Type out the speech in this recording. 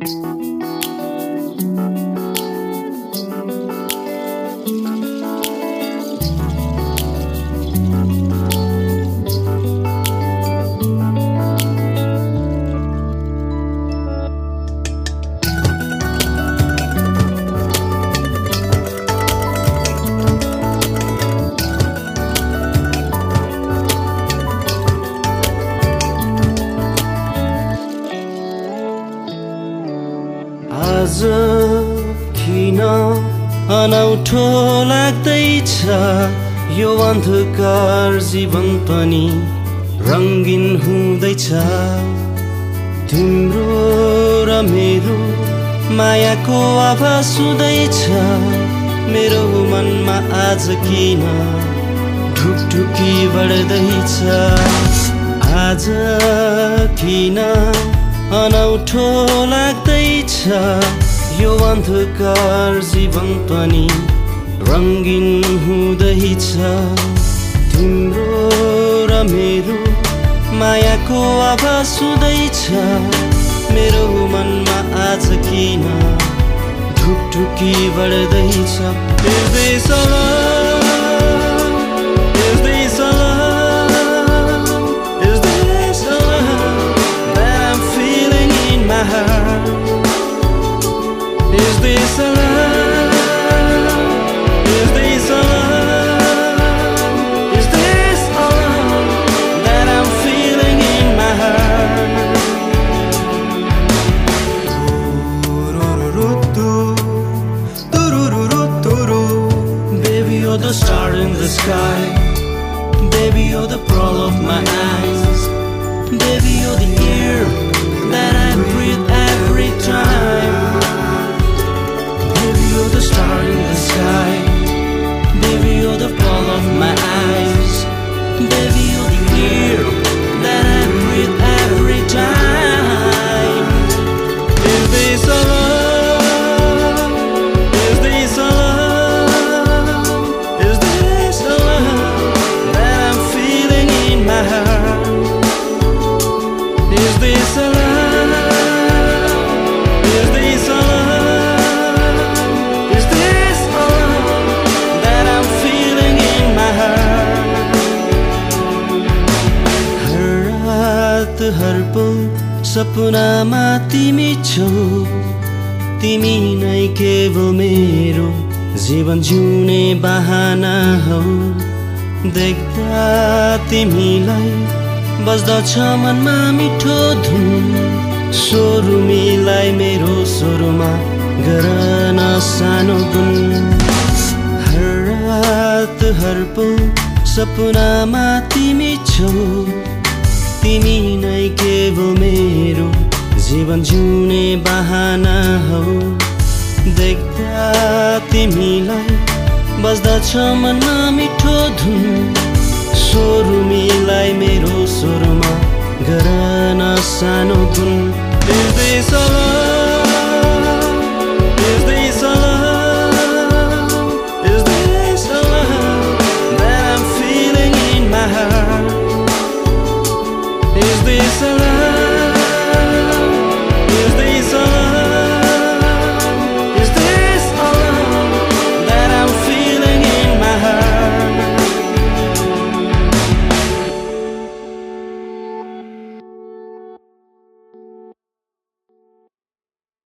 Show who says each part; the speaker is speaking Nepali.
Speaker 1: आज किन अनौठो लाग्दैछ यो अन्धकार जीवन पनि रंगीन हुँदैछ तिम्रो र मेरो मायाको आभास हुँदैछ मेरो मनमा आज किन ढुकढुकी बढ्दैछ आज किन अनौठो लाग्दैछ यो अन्धकार जीवन पनि रंगीन हुँदैछ तिम्रो र मेरो मायाको आभास हुँदैछ मेरो मनमा आज किन ढुकढुकी बढ्दैछ Is this love? Is this love? Is this love that I'm feeling in my heart? Is this love? Is this love? Is this love that I'm feeling in my heart? Baby, you're the star in the sky. Baby, you're the pearl of my eyes. Baby, you're the air that I breathe every time. Baby, you're the star in the sky. Baby, you're the pearl of my eyes. Baby, you're the air that I breathe every time. Is this love? Is this love? Is this love that I'm feeling in my heart? Is this love? Is this love? Is this love that I'm feeling in my heart? हर रात हर पल सपनामा तिमी छौ तिमी नै केवल मेरो जीवन जिउने बहाना हौ देख्दा तिमीलाई बज्दछ मनमा मिठो धुन स्वर मिलाई मेरो स्वरमा गर न सानो गुन हर रात हर पल सपनामा तिमी छौ तिमी नै केवल मेरो जीवन जिउने बहाना हौ देख्दा तिमीलाई बज्दछ मनमा मिठो धुन स्वर मिलाई मेरो स्वरमा गर न सानो गुन Is this love? Is this